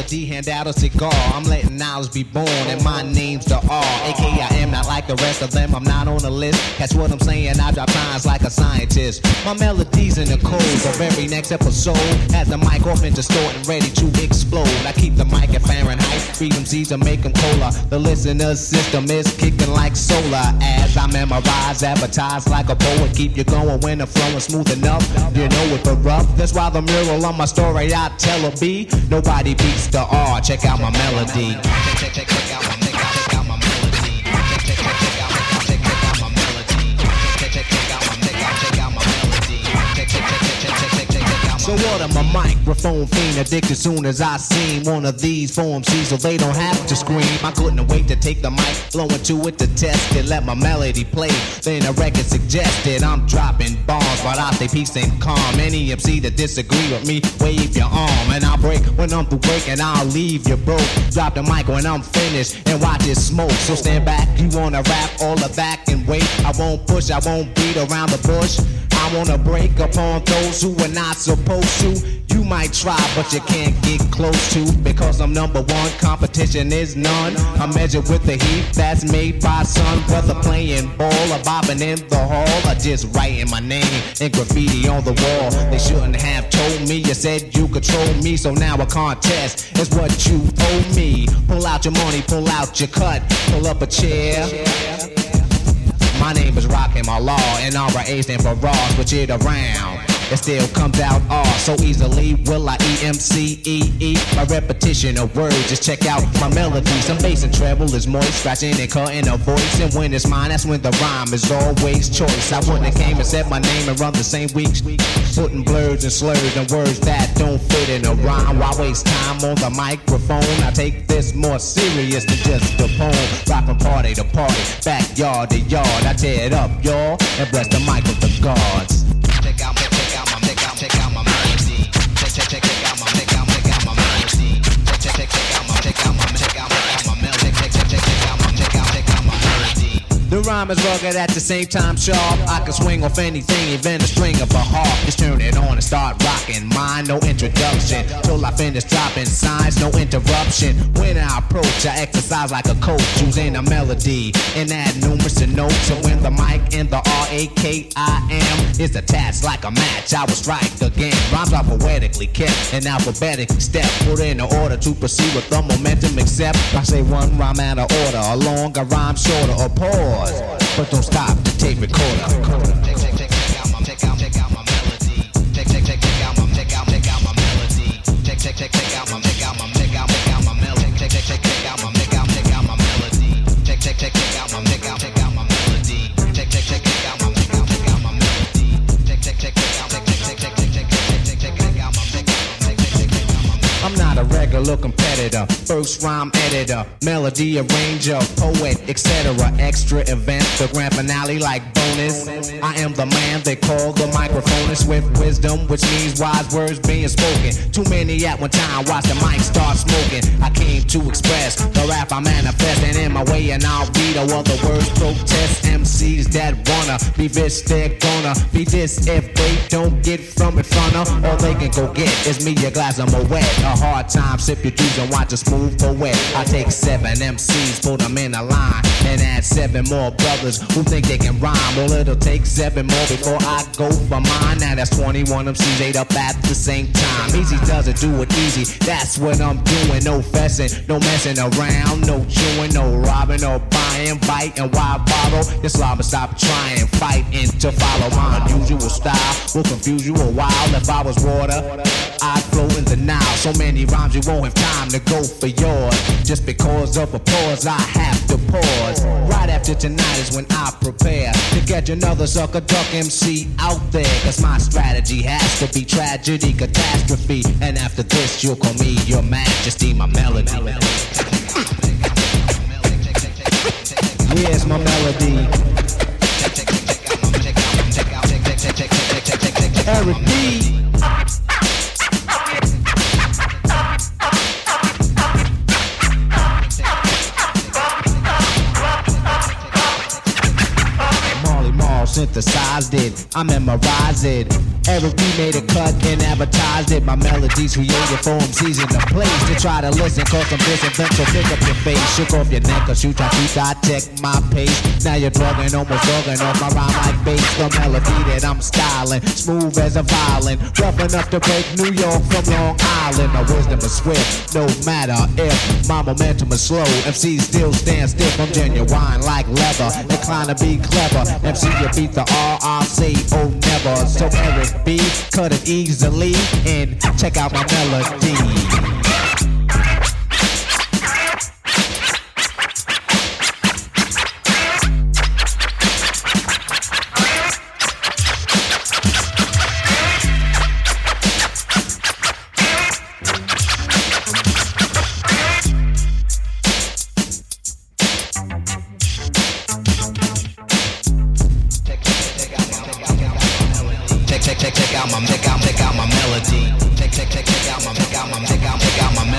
melody, hand out a cigar. I'm letting knowledge be born, and my name's the R. A.K.A. I am not like the rest of them, I'm not on the list. Catch what I'm saying, I drop lines like a scientist. My melody's in the code of every next episode. Has the mic off and distorting, ready to explode. I keep the mic at Fahrenheit, feed them seeds to make them cola. The listener's system is kicking like solar. As I memorize, advertise like a poet. Keep you going when the flowing smooth enough. You know it but rough. That's why the mural on my story I tell a B. Nobody beats the R. Check out my melody. Check out my melody. Check out my melody. Check out my melody. Check out my melody. So what am a microphone fiend addicted soon as I seen one of these form C's so they don't have to scream. I couldn't wait to take the mic, blow into it to test it, let my melody play. Then the record suggested I'm dropping bombs, but I stay peace and calm. Any MC that disagree with me, wave your arm, and I'll break when I'm through breaking. I'll leave you broke. Drop the mic when I'm finished and watch it smoke. So stand back, you wanna rap all of that and wait. I won't push, I won't beat around the bush. I wanna break upon those who are not supposed to. You might try, but you can't get close to. Because I'm number one, competition is none. I'm measured with the heat that's made by sun. Whether playing ball or bobbing in the hall, or just writing my name in graffiti on the wall. They shouldn't have told me, you said you control me. So now a contest is what you owe me. Pull out your money, pull out your cut, pull up a chair. My name is Rockin' My Law, and R.A. stand for Raw, switch it around. It still comes out R so easily. Will I E-M-C-E-E? My repetition of words, just check out my melody. Some bass and treble is moist, scratching and cutting a voice. And when it's mine, that's when the rhyme is always choice. I wouldn't have came and said my name and run the same week, putting blurs and slurs and words that don't fit in a rhyme. Why waste time on the microphone? I take this more serious than just a poem. Rock from party to party, backyard to yard. I tear it up, y'all, and bless the mic with the gods. Check out my melody. Check out my melody. Check out my melody. The rhyme is rugged at the same time sharp. I can swing off anything, even a string of a harp. Just turn it on and start rocking. Mine, no introduction. Till I finish dropping signs, no interruption. When I approach, I exercise like a coach, using a melody and add numerous notes. And when the mic and the R-A-K-I-M is attached like a match, I will strike again. Rhymes are poetically kept in alphabetic step, put in order to proceed with the momentum. Except I say one rhyme out of order, a longer rhyme shorter, or pause. But don't stop the tape recorder. Check out my melody. Check out my melody. Check out my melody. Check out my melody. Check out my melody. I'm not a regular competitor, first rhyme editor, melody arranger, poet, etc. Extra event, the grand finale like bonus. I am the man they call the microphonist with wisdom, which means wise words being spoken. Too many at one time, watch the mic start smoking. I came to express the rap I manifest, and in my way and I'll read all other words. Protest MCs that wanna be this, they're gonna be this if they don't get from in front of. All they can go get is me a glass of Moet. A hard time, sip your juice and watch it smooth poet. I take 7 MCs, put them in a line, and add 7 more brothers who think they can rhyme. Well, it'll take 7 more before I go for mine. Now that's 21 MCs ate up at the same time. Easy does it, do it easy, that's what I'm doing. No fessing, no messing around, no chewing, no robbing or buying, biting, why borrow? This lava stop trying, fighting to follow my unusual style. Will confuse you a while. If I was water, I'd flow in the Nile. So many rhymes you won't have time to go for yours. Just because of a pause, I have to pause. Right after tonight is when I prepare to catch another sucker duck MC out there. Cause my strategy has to be tragedy, catastrophe. And after this you'll call me your majesty, my melody. Here's my melody. Eric B. Synthesized it, I memorized it. Eric B made a cut and advertised it. My melodies created for MCs in the place to try to listen, cause I'm disinvent, so pick up your face. Shook off your neck, cause you try to dissect my pace. Now you're drugging, almost dogging off my rhyme like bass. The melody that I'm styling, smooth as a violin, rough enough to break New York from Long Island. My wisdom is swift, no matter if my momentum is slow. MCs still stand stiff, I'm genuine like leather, inclined to be clever. MC, you beat the R, I'll say oh never. So Eric B, cut it easily and check out my melody. Check out my melody. Check out my